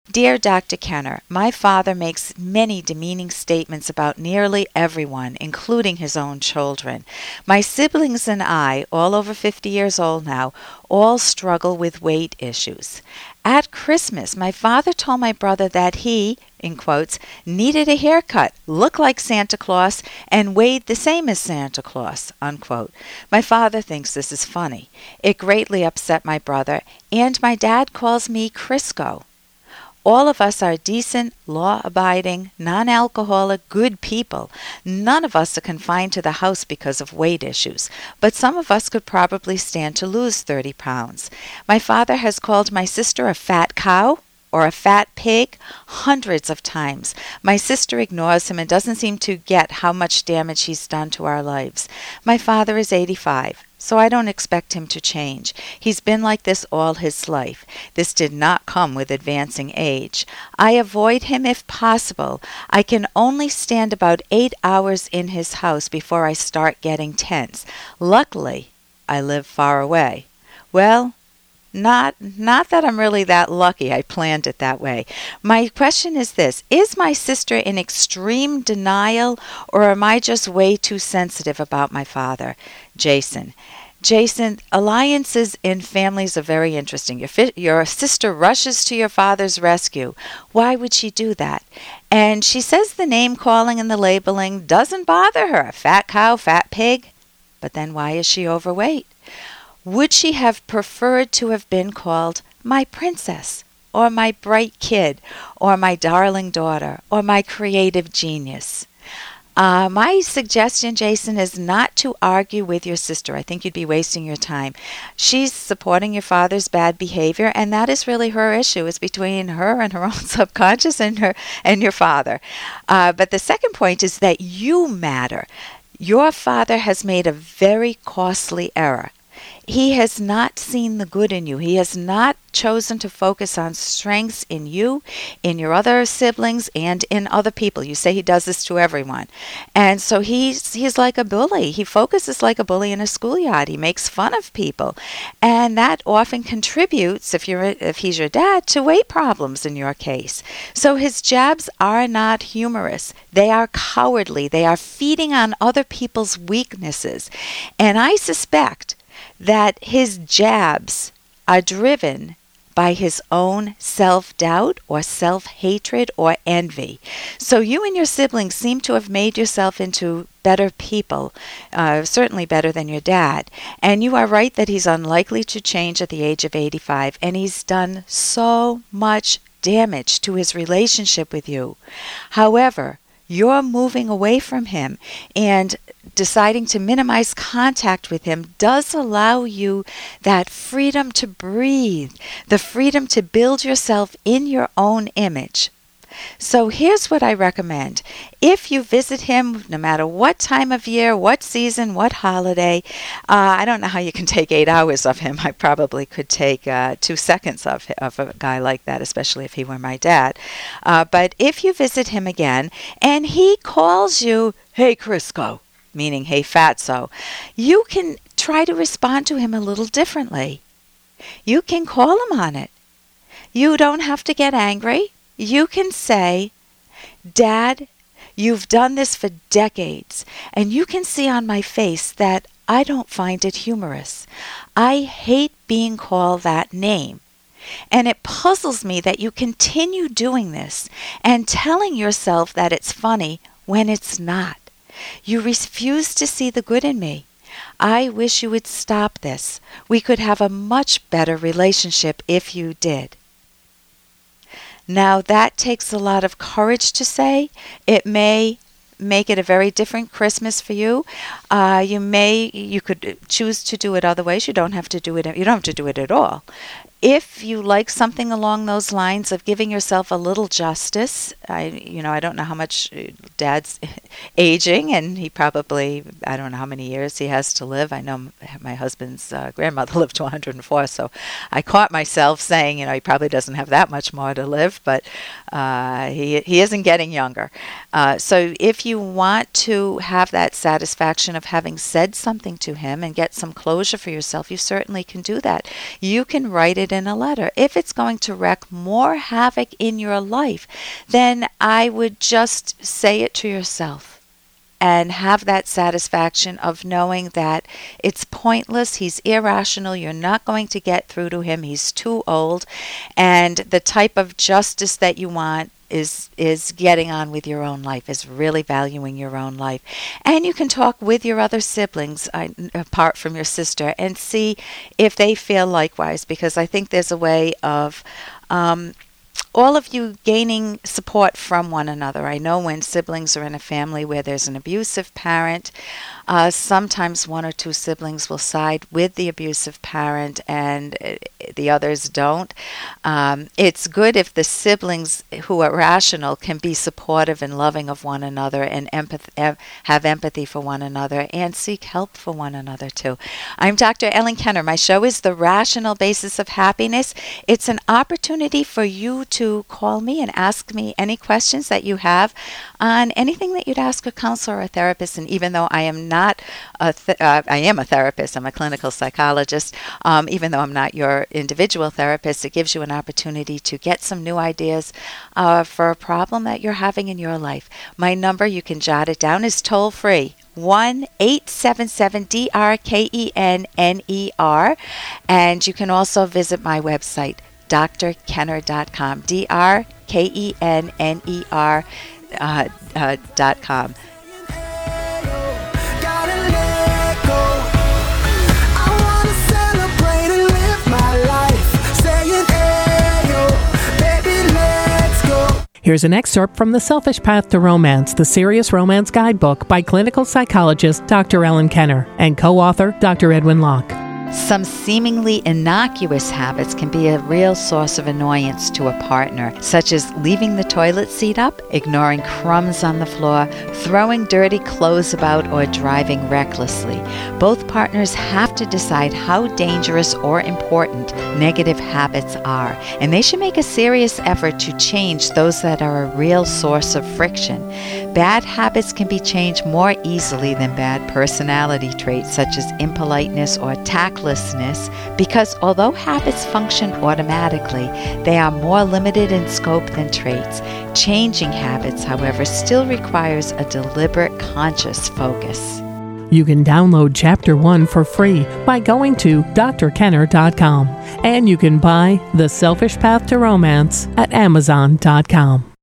Dear Dr. Kenner, my father makes many demeaning statements about nearly everyone, including his own children. My siblings and I, all over 50 years old now, all struggle with weight issues. At Christmas, my father told my brother that he, in quotes, needed a haircut, looked like Santa Claus, and weighed the same as Santa Claus, unquote. My father thinks this is funny. It greatly upset my brother, and my dad calls me Crisco. All of us are decent, law-abiding, non-alcoholic, good people. None of us are confined to the house because of weight issues, but some of us could probably stand to lose 30 pounds. My father has called my sister a fat cow or a fat pig hundreds of times. My sister ignores him and doesn't seem to get how much damage he's done to our lives. My father is 85. So I don't expect him to change. He's been like this all his life. This did not come with advancing age. I avoid him if possible. I can only stand about 8 hours in his house before I start getting tense. Luckily, I live far away. Well, not that I'm really that lucky. I planned it that way. My question is this: is my sister in extreme denial, or am I just way too sensitive about my father? Jason, alliances in families are very interesting. Your sister rushes to your father's rescue. Why would she do that? And she says the name calling and the labeling doesn't bother her. Fat cow, fat pig. But then why is she overweight? Would she have preferred to have been called my princess, or my bright kid, or my darling daughter, or my creative genius? My suggestion, Jason, is not to argue with your sister. I think you'd be wasting your time. She's supporting your father's bad behavior, and that is really her issue. It's between her and her own subconscious and your father. But the second point is that you matter. Your father has made a very costly error. He has not seen the good in you. He has not chosen to focus on strengths in you, in your other siblings, and in other people. You say he does this to everyone. And so he's like a bully. He focuses like a bully in a schoolyard. He makes fun of people. And that often contributes, if he's your dad, to weight problems in your case. So his jabs are not humorous. They are cowardly. They are feeding on other people's weaknesses. And I suspect that his jabs are driven by his own self-doubt or self-hatred or envy. So you and your siblings seem to have made yourself into better people, certainly better than your dad. And you are right that he's unlikely to change at the age of 85, and he's done so much damage to his relationship with you. However, you're moving away from him, and deciding to minimize contact with him does allow you that freedom to breathe, the freedom to build yourself in your own image. So here's what I recommend. If you visit him, no matter what time of year, what season, what holiday, I don't know how you can take 8 hours of him. I probably could take 2 seconds of a guy like that, especially if he were my dad. But if you visit him again and he calls you, "Hey, Crisco," meaning "Hey, Fatso," you can try to respond to him a little differently. You can call him on it. You don't have to get angry. You can say, "Dad, you've done this for decades, and you can see on my face that I don't find it humorous. I hate being called that name. And it puzzles me that you continue doing this and telling yourself that it's funny when it's not. You refuse to see the good in me. I wish you would stop this. We could have a much better relationship if you did." Now, that takes a lot of courage to say. It may make it a very different Christmas for you. You could choose to do it other ways. You don't have to do it. You don't have to do it at all. If you like something along those lines of giving yourself a little justice, I don't know how much Dad's aging, and he probably, I don't know how many years he has to live. I know my husband's grandmother lived to 104, so I caught myself saying, he probably doesn't have that much more to live, but he isn't getting younger. So if you want to have that satisfaction of having said something to him and get some closure for yourself, you certainly can do that. You can write it in a letter. If it's going to wreak more havoc in your life, then I would just say it to yourself and have that satisfaction of knowing that it's pointless, he's irrational, you're not going to get through to him, he's too old, and the type of justice that you want is getting on with your own life, is really valuing your own life. And you can talk with your other siblings, apart from your sister, and see if they feel likewise, because I think there's a way of all of you gaining support from one another. I know when siblings are in a family where there's an abusive parent, sometimes one or two siblings will side with the abusive parent and the others don't. It's good if the siblings who are rational can be supportive and loving of one another and have empathy for one another and seek help for one another too. I'm Dr. Ellen Kenner. My show is The Rational Basis of Happiness. It's an opportunity for you to call me and ask me any questions that you have on anything that you'd ask a counselor or a therapist. And even though I am not I am a therapist, I'm a clinical psychologist, even though I'm not your individual therapist, it gives you an opportunity to get some new ideas for a problem that you're having in your life. My number, you can jot it down, is toll free. 1-877-DRKENNER, and you can also visit my website, drkenner.com, drkenner.com. Here's an excerpt from The Selfish Path to Romance, the Serious Romance Guidebook by clinical psychologist Dr. Ellen Kenner and co-author Dr. Edwin Locke. Some seemingly innocuous habits can be a real source of annoyance to a partner, such as leaving the toilet seat up, ignoring crumbs on the floor, throwing dirty clothes about, or driving recklessly. Both partners have to decide how dangerous or important negative habits are, and they should make a serious effort to change those that are a real source of friction. Bad habits can be changed more easily than bad personality traits such as impoliteness or tactlessness, because although habits function automatically, they are more limited in scope than traits. Changing habits, however, still requires a deliberate, conscious focus. You can download Chapter 1 for free by going to drkenner.com, and you can buy The Selfish Path to Romance at amazon.com.